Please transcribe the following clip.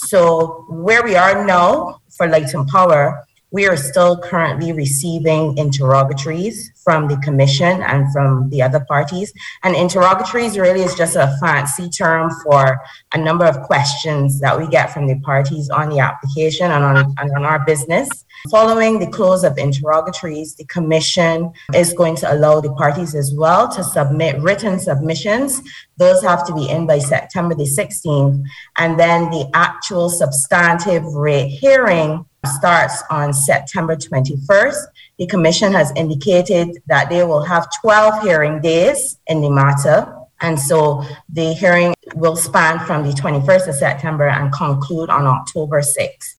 So where we are now for Light and Power, we are still currently receiving interrogatories from the Commission and from the other parties. And interrogatories really is just a fancy term for a number of questions that we get from the parties on the application and on our business. Following the close of interrogatories, the Commission is going to allow the parties as well to submit written submissions. Those have to be in by September the 16th. And then the actual substantive rate hearing starts on September 21st. The Commission has indicated that they will have 12 hearing days in the matter. And so the hearing will span from the 21st of September and conclude on October 6th.